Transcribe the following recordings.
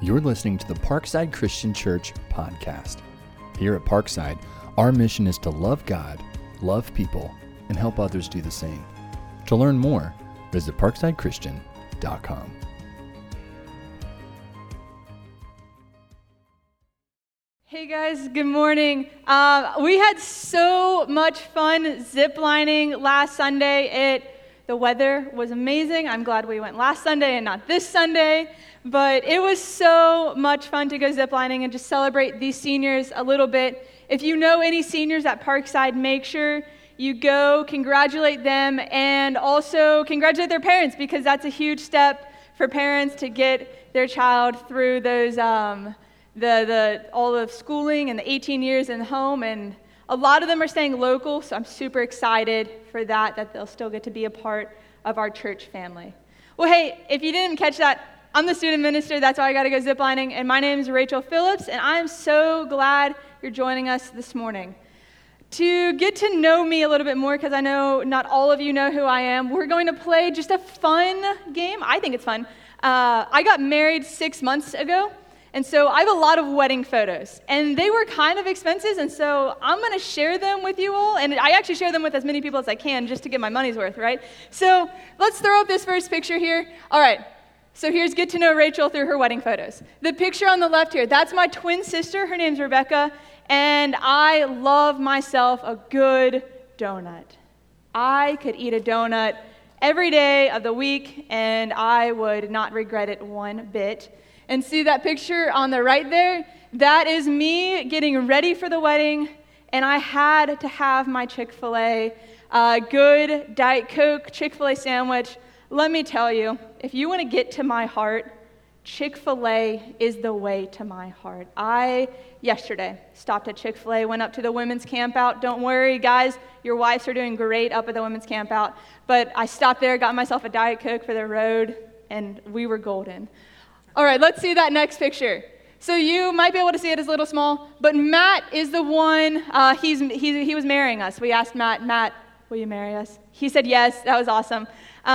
You're listening to the Parkside Christian Church podcast. Here at Parkside, our mission is to love God, love people, and help others do the same. To learn more, visit parksidechristian.com. Hey guys, good morning. We had so much fun ziplining last Sunday. The weather was amazing. I'm glad we went last Sunday and not this Sunday. But it was so much fun to go ziplining and just celebrate these seniors a little bit. If you know any seniors at Parkside, make sure you go congratulate them and also congratulate their parents, because that's a huge step for parents to get their child through those all the schooling and the 18 years in home. And a lot of them are staying local, so I'm super excited for that they'll still get to be a part of our church family. Well, hey, if you didn't catch that, I'm the student minister. That's why I got to go ziplining. And my name is Rachel Phillips, and I'm so glad you're joining us this morning. To get to know me a little bit more, because I know not all of you know who I am, we're going to play just a fun game. I think it's fun. I got married 6 months ago, and so I have a lot of wedding photos. And they were kind of expensive, and so I'm going to share them with you all. And I actually share them with as many people as I can just to get my money's worth, right? So let's throw up this first picture here. All right. So here's get to know Rachel through her wedding photos. The picture on the left here, that's my twin sister. Her name's Rebecca, and I love myself a good donut. I could eat a donut every day of the week, and I would not regret it one bit. And see that picture on the right there? That is me getting ready for the wedding, and I had to have my Chick-fil-A, good Diet Coke Chick-fil-A sandwich. Let me tell you, if you want to get to my heart, Chick-fil-A is the way to my heart. I, yesterday, stopped at Chick-fil-A, went up to the women's camp out. Don't worry, guys, your wives are doing great up at the women's camp out. But I stopped there, got myself a Diet Coke for the road, and we were golden. All right, let's see that next picture. So you might be able to see it as a little small, but Matt is the one, he was marrying us. We asked Matt, will you marry us? He said yes. That was awesome.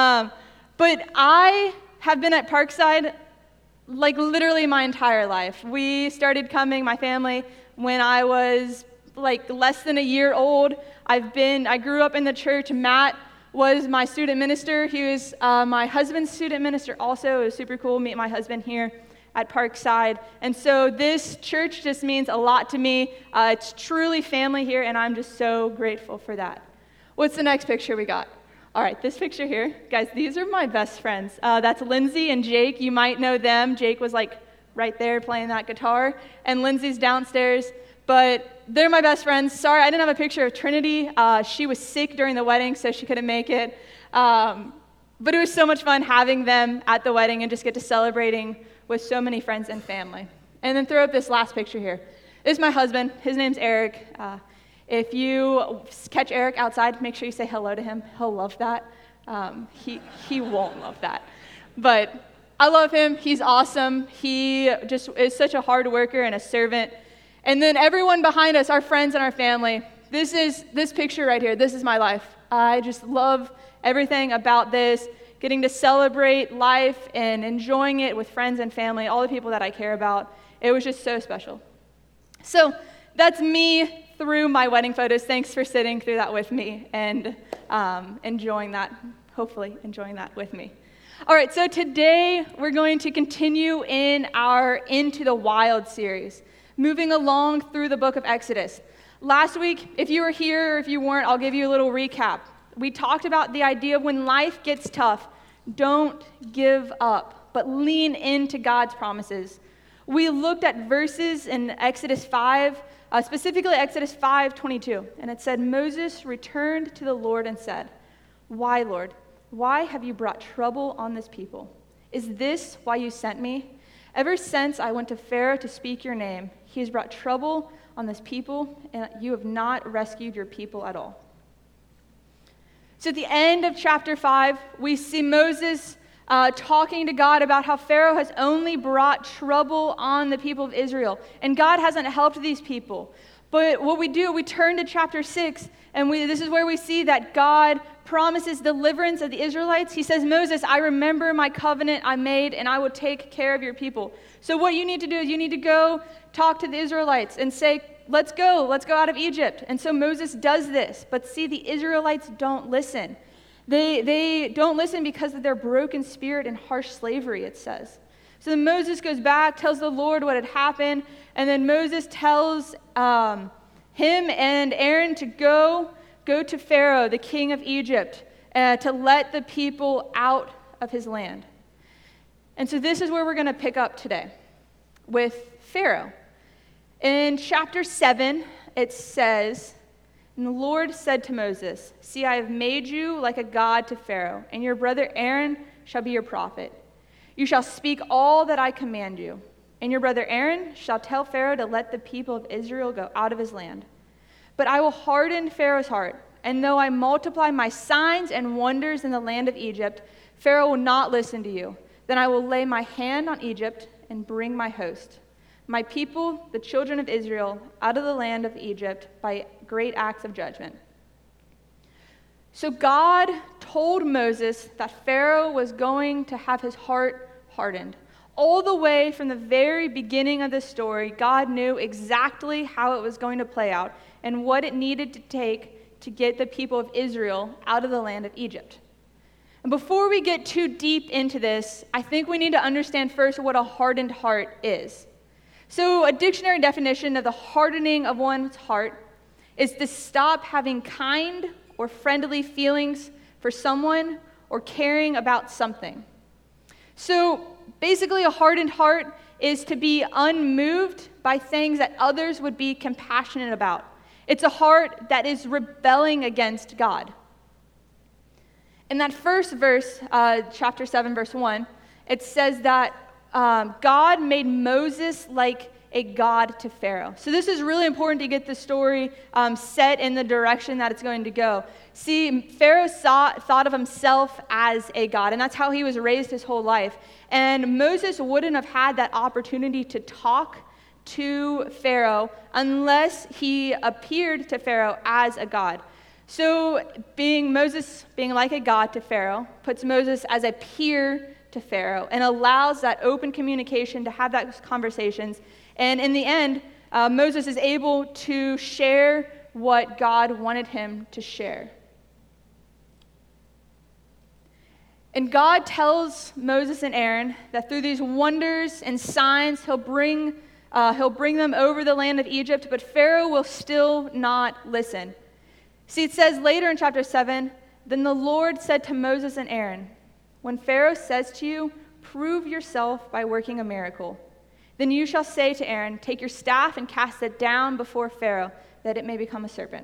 But I have been at Parkside like literally my entire life. We started coming, my family, when I was like less than a year old. I grew up in the church. Matt was my student minister. He was my husband's student minister also. It was super cool to meet my husband here at Parkside. And so this church just means a lot to me. It's truly family here, and I'm just so grateful for that. What's the next picture we got? All right, this picture here. Guys, these are my best friends. That's Lindsay and Jake. You might know them. Jake was like right there playing that guitar, and Lindsay's downstairs. But they're my best friends. Sorry, I didn't have a picture of Trinity. She was sick during the wedding, so she couldn't make it. But it was so much fun having them at the wedding and just get to celebrating with so many friends and family. And then throw up this last picture here. This is my husband. His name's Eric. If you catch Eric outside, make sure you say hello to him. He'll love that. He won't love that. But I love him. He's awesome. He just is such a hard worker and a servant. And then everyone behind us, our friends and our family, this picture right here. This is my life. I just love everything about this, getting to celebrate life and enjoying it with friends and family, all the people that I care about. It was just so special. So that's me through my wedding photos. Thanks for sitting through that with me and enjoying that, hopefully enjoying that with me. All right, so today we're going to continue in our Into the Wild series, moving along through the book of Exodus. Last week, if you were here or if you weren't, I'll give you a little recap. We talked about the idea of when life gets tough, don't give up, but lean into God's promises. We looked at verses in Exodus 5, specifically Exodus 5:22, and it said, Moses returned to the Lord and said, Why, Lord? Why have you brought trouble on this people? Is this why you sent me? Ever since I went to Pharaoh to speak your name, he has brought trouble on this people, and you have not rescued your people at all. So at the end of chapter 5, we see Moses talking to God about how Pharaoh has only brought trouble on the people of Israel, and God hasn't helped these people. But what we do, we turn to chapter 6, and this is where we see that God promises deliverance of the Israelites. He says, Moses, I remember my covenant I made, and I will take care of your people. So what you need to do is you need to go talk to the Israelites and say, let's go out of Egypt. And so Moses does this. But see, the Israelites don't listen. They don't listen because of their broken spirit and harsh slavery, it says. So then Moses goes back, tells the Lord what had happened, and then Moses tells him and Aaron to go to Pharaoh, the king of Egypt, to let the people out of his land. And so this is where we're going to pick up today, with Pharaoh. In chapter 7, it says, and the Lord said to Moses, see, I have made you like a god to Pharaoh, and your brother Aaron shall be your prophet. You shall speak all that I command you, and your brother Aaron shall tell Pharaoh to let the people of Israel go out of his land. But I will harden Pharaoh's heart, and though I multiply my signs and wonders in the land of Egypt, Pharaoh will not listen to you. Then I will lay my hand on Egypt and bring my host, my people, the children of Israel, out of the land of Egypt by great acts of judgment. So God told Moses that Pharaoh was going to have his heart hardened. All the way from the very beginning of the story, God knew exactly how it was going to play out and what it needed to take to get the people of Israel out of the land of Egypt. And before we get too deep into this, I think we need to understand first what a hardened heart is. So a dictionary definition of the hardening of one's heart is to stop having kind or friendly feelings for someone or caring about something. So basically, a hardened heart is to be unmoved by things that others would be compassionate about. It's a heart that is rebelling against God. In that first verse, chapter 7, verse 1, it says that God made Moses like a god to Pharaoh. So this is really important to get the story set in the direction that it's going to go. See, Pharaoh thought of himself as a god, and that's how he was raised his whole life. And Moses wouldn't have had that opportunity to talk to Pharaoh unless he appeared to Pharaoh as a god. So Moses being like a god to Pharaoh puts Moses as a peer to Pharaoh and allows that open communication to have those conversations. And in the end, Moses is able to share what God wanted him to share. And God tells Moses and Aaron that through these wonders and signs, he'll bring them over the land of Egypt, but Pharaoh will still not listen. See, it says later in chapter 7, then the Lord said to Moses and Aaron, when Pharaoh says to you, prove yourself by working a miracle, then you shall say to Aaron, take your staff and cast it down before Pharaoh, that it may become a serpent.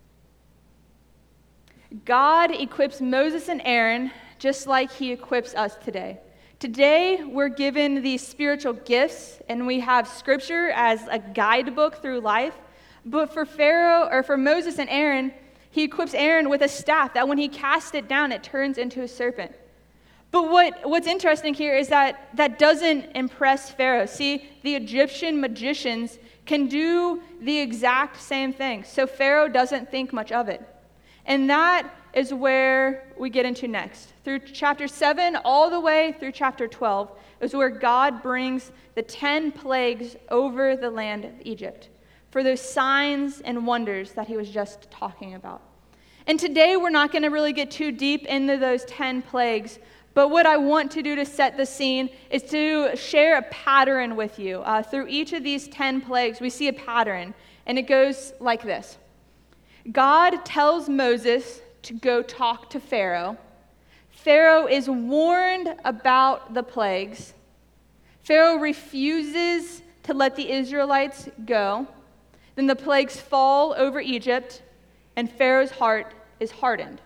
God equips Moses and Aaron just like he equips us today. Today, we're given these spiritual gifts, and we have Scripture as a guidebook through life. But for Moses and Aaron, he equips Aaron with a staff that when he casts it down, it turns into a serpent. But what's interesting here is that doesn't impress Pharaoh. See, the Egyptian magicians can do the exact same thing. So Pharaoh doesn't think much of it. And that is where we get into next. Through chapter 7 all the way through chapter 12 is where God brings the 10 plagues over the land of Egypt for those signs and wonders that he was just talking about. And today we're not going to really get too deep into those 10 plagues, but what I want to do to set the scene is to share a pattern with you. Through each of these 10 plagues, we see a pattern, and it goes like this. God tells Moses to go talk to Pharaoh. Pharaoh is warned about the plagues. Pharaoh refuses to let the Israelites go. Then the plagues fall over Egypt, and Pharaoh's heart is hardened.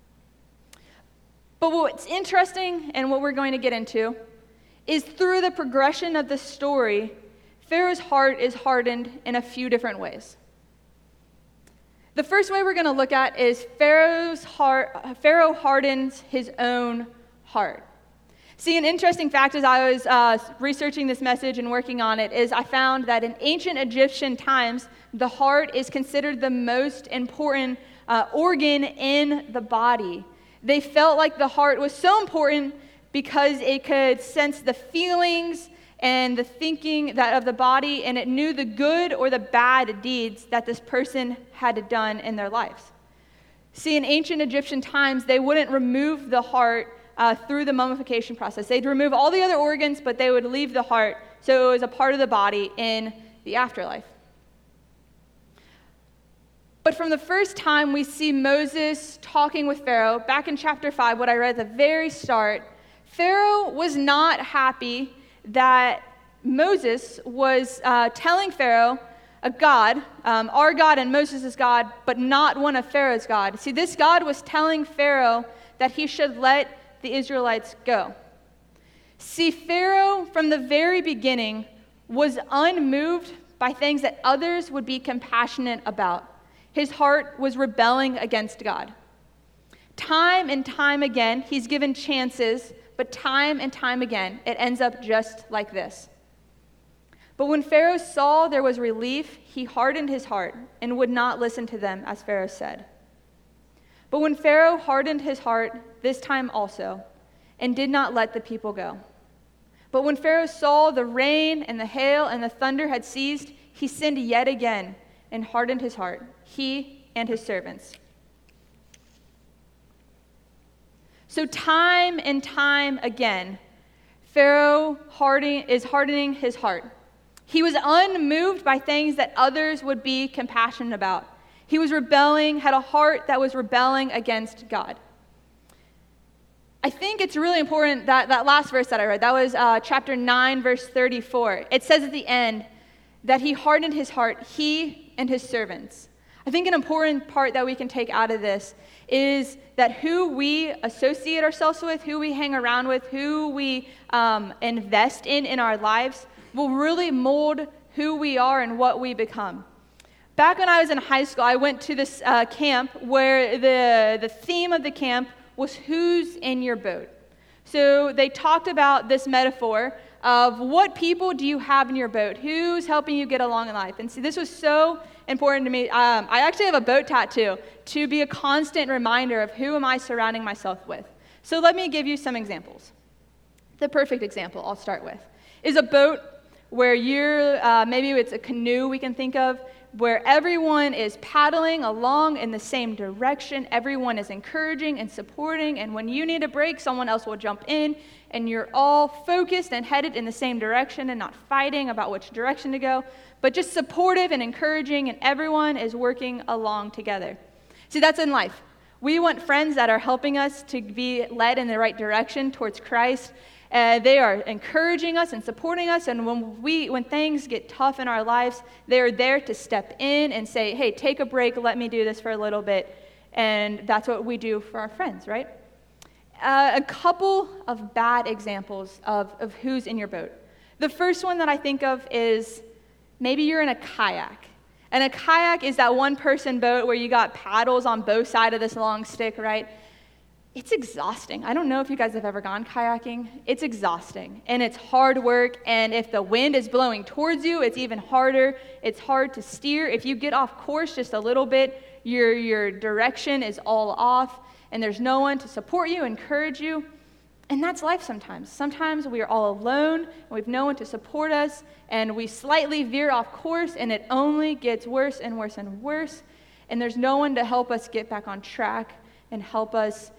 But what's interesting, and what we're going to get into, is through the progression of the story, Pharaoh's heart is hardened in a few different ways. The first way we're going to look at is Pharaoh hardens his own heart. See, an interesting fact as I was researching this message and working on it is I found that in ancient Egyptian times, the heart is considered the most important organ in the body. They felt like the heart was so important because it could sense the feelings and the thinking that of the body, and it knew the good or the bad deeds that this person had done in their lives. See, in ancient Egyptian times, they wouldn't remove the heart through the mummification process. They'd remove all the other organs, but they would leave the heart, so it was a part of the body in the afterlife. But from the first time we see Moses talking with Pharaoh, back in chapter 5, what I read at the very start, Pharaoh was not happy that Moses was telling Pharaoh a God, our God and Moses' God, but not one of Pharaoh's God. See, this God was telling Pharaoh that he should let the Israelites go. See, Pharaoh, from the very beginning, was unmoved by things that others would be compassionate about. His heart was rebelling against God. Time and time again, he's given chances, but time and time again, it ends up just like this. But when Pharaoh saw there was relief, he hardened his heart and would not listen to them, as Pharaoh said. But when Pharaoh hardened his heart this time also, and did not let the people go. But when Pharaoh saw the rain and the hail and the thunder had ceased, he sinned yet again and hardened his heart, he and his servants. So time and time again, Pharaoh is hardening his heart. He was unmoved by things that others would be compassionate about. He was rebelling, had a heart that was rebelling against God. I think it's really important that last verse that I read, that was chapter 9, verse 34. It says at the end that he hardened his heart, he and his servants. I think an important part that we can take out of this is that who we associate ourselves with, who we hang around with, who we invest in our lives, will really mold who we are and what we become. Back when I was in high school, I went to this camp where the theme of the camp was who's in your boat. So they talked about this metaphor of what people do you have in your boat? Who's helping you get along in life? And see, this was so important to me. I actually have a boat tattoo to be a constant reminder of who am I surrounding myself with. So let me give you some examples. The perfect example I'll start with is a boat where maybe it's a canoe we can think of, where everyone is paddling along in the same direction, everyone is encouraging and supporting, and when you need a break, someone else will jump in, and you're all focused and headed in the same direction and not fighting about which direction to go, but just supportive and encouraging, and everyone is working along together. See, that's in life. We want friends that are helping us to be led in the right direction towards Christ. They are encouraging us and supporting us, and when things get tough in our lives, they are there to step in and say, hey, take a break, let me do this for a little bit, and that's what we do for our friends, right? A couple of bad examples of who's in your boat. The first one that I think of is maybe you're in a kayak, and a kayak is that one-person boat where you got paddles on both sides of this long stick, right? It's exhausting. I don't know if you guys have ever gone kayaking. It's exhausting, and it's hard work, and if the wind is blowing towards you, it's even harder. It's hard to steer. If you get off course just a little bit, your direction is all off, and there's no one to support you, encourage you, and that's life sometimes. Sometimes we are all alone, and we have no one to support us, and we slightly veer off course, and it only gets worse and worse and worse, and there's no one to help us get back on track and help us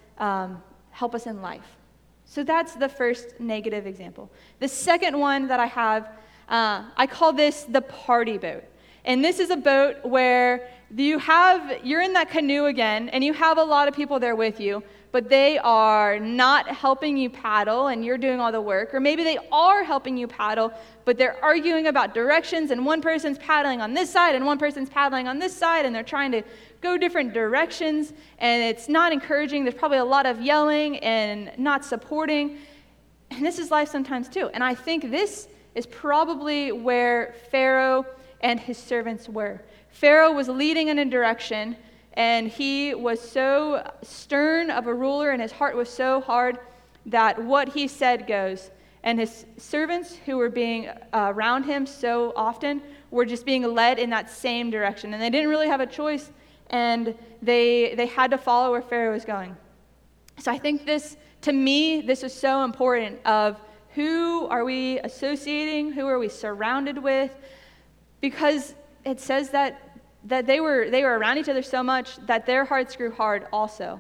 in life. So that's the first negative example. The second one that I have, I call this the party boat. And this is a boat where you're in that canoe again, and you have a lot of people there with you, but they are not helping you paddle, and you're doing all the work. Or maybe they are helping you paddle, but they're arguing about directions, and one person's paddling on this side, and one person's paddling on this side, and they're trying to go different directions, and it's not encouraging. There's probably a lot of yelling and not supporting. And this is life sometimes too. And I think this is probably where Pharaoh and his servants were. Pharaoh was leading in a direction, and he was so stern of a ruler, and his heart was so hard that what he said goes. And his servants, who were being around him so often, were just being led in that same direction. And they didn't really have a choice. and they had to follow where Pharaoh was going. So I think to me, this is so important of who are we associating, who are we surrounded with, because it says that they were around each other so much that their hearts grew hard also.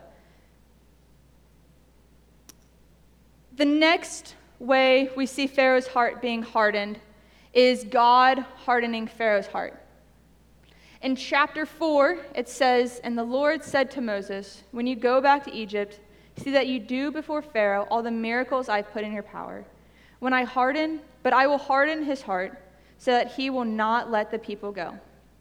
The next way we see Pharaoh's heart being hardened is God hardening Pharaoh's heart. In chapter 4, it says, "And the Lord said to Moses, when you go back to Egypt, see that you do before Pharaoh all the miracles I've put in your power. But I will harden his heart so that he will not let the people go."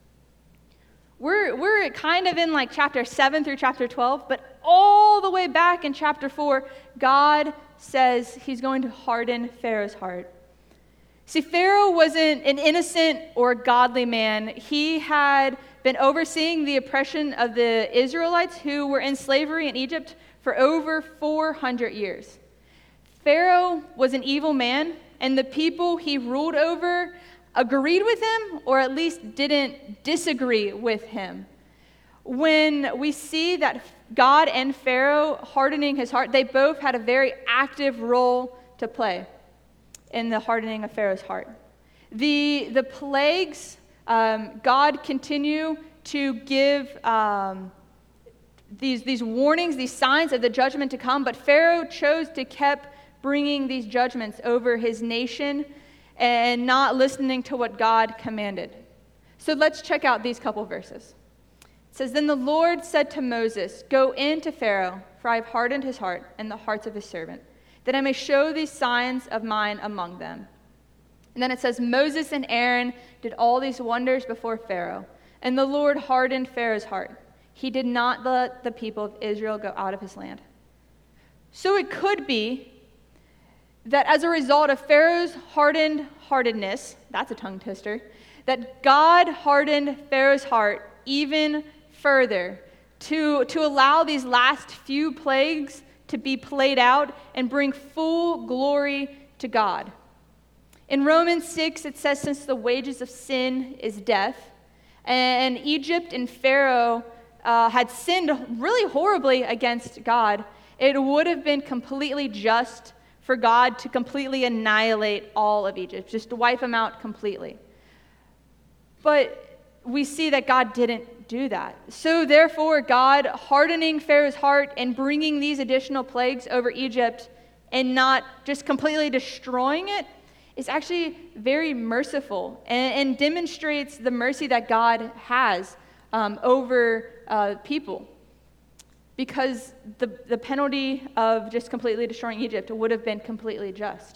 We're kind of in like chapter 7 through chapter 12, but all the way back in chapter 4, God says he's going to harden Pharaoh's heart. See, Pharaoh wasn't an innocent or godly man. He had been overseeing the oppression of the Israelites who were in slavery in Egypt for over 400 years. Pharaoh was an evil man, and the people he ruled over agreed with him, or at least didn't disagree with him. When we see that God and Pharaoh hardening his heart, they both had a very active role to play in the hardening of Pharaoh's heart. The plagues, God continued to give these warnings, these signs of the judgment to come, but Pharaoh chose to keep bringing these judgments over his nation and not listening to what God commanded. So let's check out these couple verses. It says, "Then the Lord said to Moses, 'Go in to Pharaoh, for I have hardened his heart and the hearts of his servant, that I may show these signs of mine among them.' And then it says, 'Moses and Aaron did all these wonders before Pharaoh, and the Lord hardened Pharaoh's heart. He did not let the people of Israel go out of his land.'" So it could be that as a result of Pharaoh's heartedness, that's a tongue twister, that God hardened Pharaoh's heart even further to allow these last few plagues to be played out and bring full glory to God. In Romans 6, it says, "Since the wages of sin is death," and Egypt and Pharaoh had sinned really horribly against God, it would have been completely just for God to completely annihilate all of Egypt, just to wipe them out completely. But we see that God didn't do that. So therefore, God hardening Pharaoh's heart and bringing these additional plagues over Egypt and not just completely destroying it is actually very merciful and demonstrates the mercy that God has over people. Because the penalty of just completely destroying Egypt would have been completely just.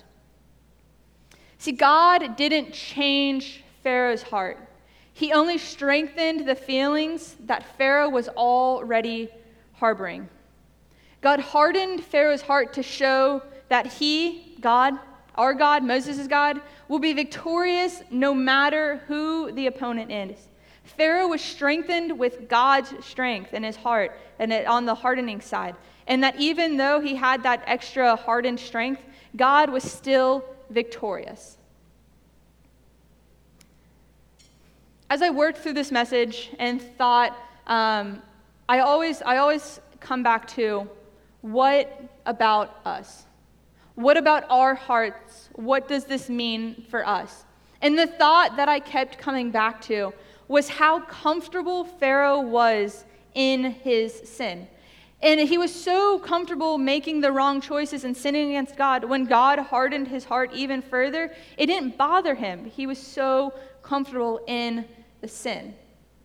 See, God didn't change Pharaoh's heart. He only strengthened the feelings that Pharaoh was already harboring. God hardened Pharaoh's heart to show that he, God, our God, Moses' God, will be victorious no matter who the opponent is. Pharaoh was strengthened with God's strength in his heart and on the hardening side. And that even though he had that extra hardened strength, God was still victorious. As I worked through this message and thought, I always come back to, what about us? What about our hearts? What does this mean for us? And the thought that I kept coming back to was how comfortable Pharaoh was in his sin. And he was so comfortable making the wrong choices and sinning against God. When God hardened his heart even further, it didn't bother him. He was so comfortable in the sin.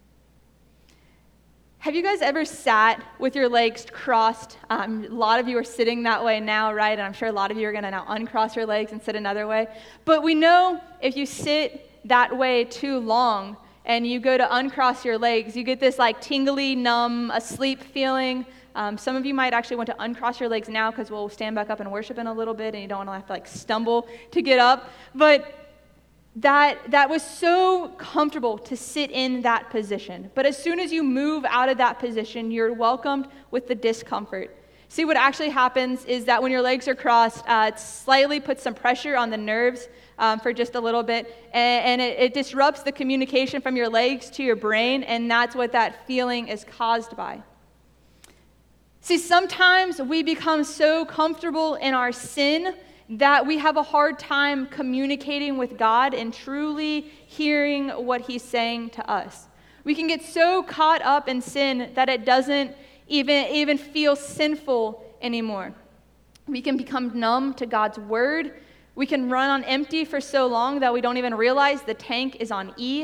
Have you guys ever sat with your legs crossed? A lot of you are sitting that way now, right? And I'm sure a lot of you are going to now uncross your legs and sit another way. But we know if you sit that way too long and you go to uncross your legs, you get this like tingly, numb, asleep feeling. Some of you might actually want to uncross your legs now because we'll stand back up and worship in a little bit and you don't want to have to like stumble to get up. But that was so comfortable to sit in that position. But as soon as you move out of that position, you're welcomed with the discomfort. See, what actually happens is that when your legs are crossed, it slightly puts some pressure on the nerves for just a little bit, and it disrupts the communication from your legs to your brain, and that's what that feeling is caused by. See, sometimes we become so comfortable in our sin that we have a hard time communicating with God and truly hearing what He's saying to us. We can get so caught up in sin that it doesn't even feel sinful anymore. We can become numb to God's word. We can run on empty for so long that we don't even realize the tank is on E.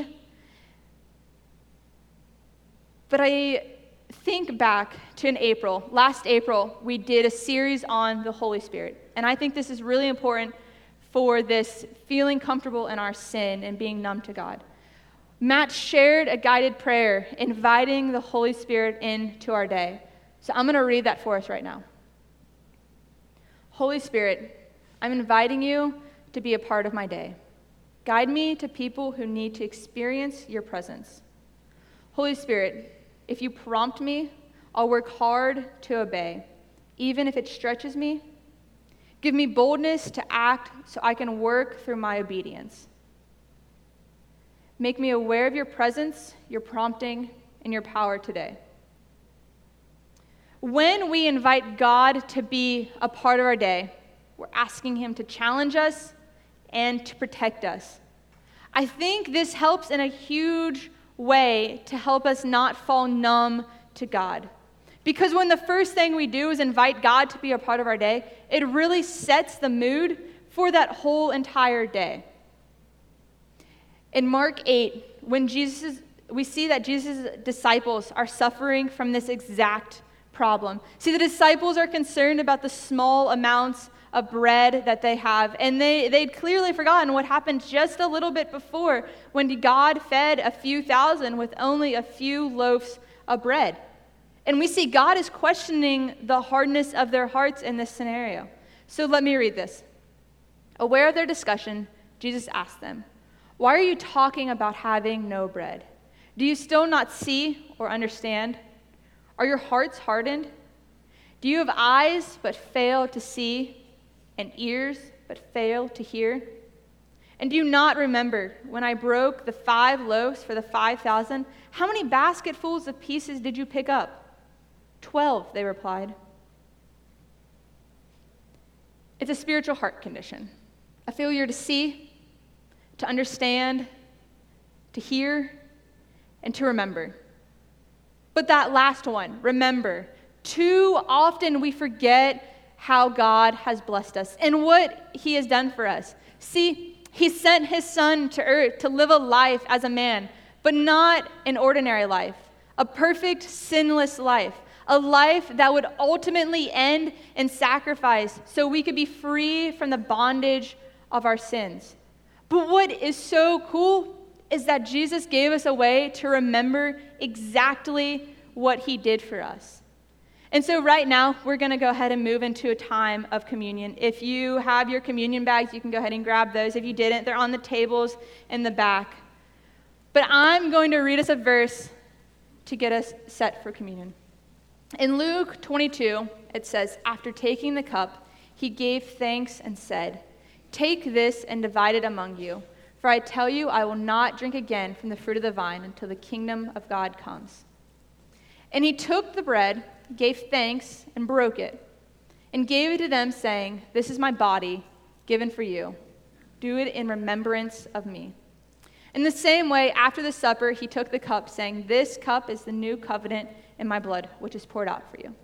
But I think back to last April, we did a series on the Holy Spirit. And I think this is really important for this feeling comfortable in our sin and being numb to God. Matt shared a guided prayer inviting the Holy Spirit into our day. So I'm going to read that for us right now. Holy Spirit, I'm inviting you to be a part of my day. Guide me to people who need to experience your presence. Holy Spirit, if you prompt me, I'll work hard to obey, even if it stretches me. Give me boldness to act so I can work through my obedience. Make me aware of your presence, your prompting, and your power today. When we invite God to be a part of our day, we're asking Him to challenge us and to protect us. I think this helps in a huge way to help us not fall numb to God. Because when the first thing we do is invite God to be a part of our day, it really sets the mood for that whole entire day. In Mark 8, we see that Jesus' disciples are suffering from this exact problem. See, the disciples are concerned about the small amounts of bread that they have, and they'd clearly forgotten what happened just a little bit before when God fed a few thousand with only a few loaves of bread. And we see God is questioning the hardness of their hearts in this scenario. So let me read this. Aware of their discussion, Jesus asked them, "Why are you talking about having no bread? Do you still not see or understand? Are your hearts hardened? Do you have eyes but fail to see, and ears but fail to hear? And do you not remember when I broke the 5 loaves for the 5,000? How many basketfuls of pieces did you pick up?" 12, they replied. It's a spiritual heart condition, a failure to see, to understand, to hear, and to remember. But that last one, remember, too often we forget how God has blessed us and what He has done for us. See, He sent His Son to earth to live a life as a man, but not an ordinary life, a perfect, sinless life, a life that would ultimately end in sacrifice so we could be free from the bondage of our sins. But what is so cool is that Jesus gave us a way to remember exactly what He did for us. And so right now, we're going to go ahead and move into a time of communion. If you have your communion bags, you can go ahead and grab those. If you didn't, they're on the tables in the back. But I'm going to read us a verse to get us set for communion. In Luke 22, it says, "After taking the cup, He gave thanks and said, 'Take this and divide it among you. For I tell you, I will not drink again from the fruit of the vine until the kingdom of God comes.' And He took the bread, gave thanks, and broke it, and gave it to them, saying, 'This is my body, given for you. Do it in remembrance of me.' In the same way, after the supper, He took the cup, saying, 'This cup is the new covenant in my blood, which is poured out for you.'"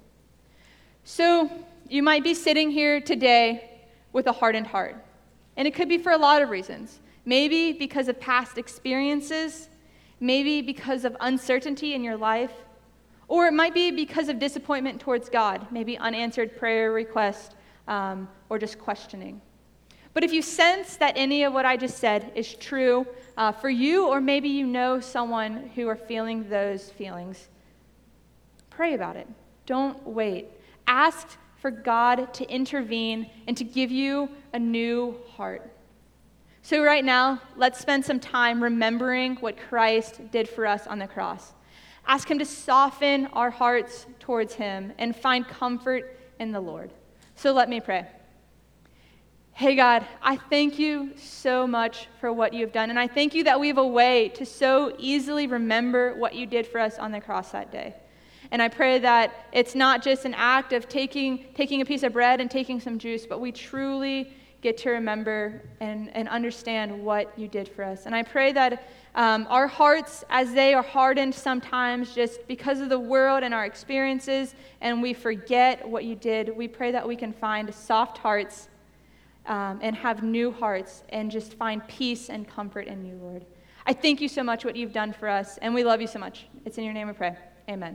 So you might be sitting here today with a hardened heart. And it could be for a lot of reasons. Maybe because of past experiences, maybe because of uncertainty in your life, or it might be because of disappointment towards God, maybe unanswered prayer requests, or just questioning. But if you sense that any of what I just said is true for you, or maybe you know someone who are feeling those feelings, pray about it. Don't wait. Ask for God to intervene and to give you a new heart. So right now, let's spend some time remembering what Christ did for us on the cross. Ask Him to soften our hearts towards Him and find comfort in the Lord. So let me pray. Hey God, I thank you so much for what you've done, and I thank you that we have a way to so easily remember what you did for us on the cross that day. And I pray that it's not just an act of taking a piece of bread and taking some juice, but we truly get to remember and understand what you did for us. And I pray that our hearts, as they are hardened sometimes just because of the world and our experiences, and we forget what you did, we pray that we can find soft hearts and have new hearts and just find peace and comfort in you, Lord. I thank you so much what you've done for us, and we love you so much. It's in your name we pray. Amen.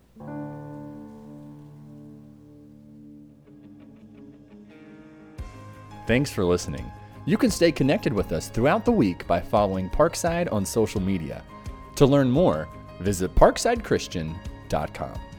Thanks for listening. You can stay connected with us throughout the week by following Parkside on social media. To learn more, visit parksidechristian.com.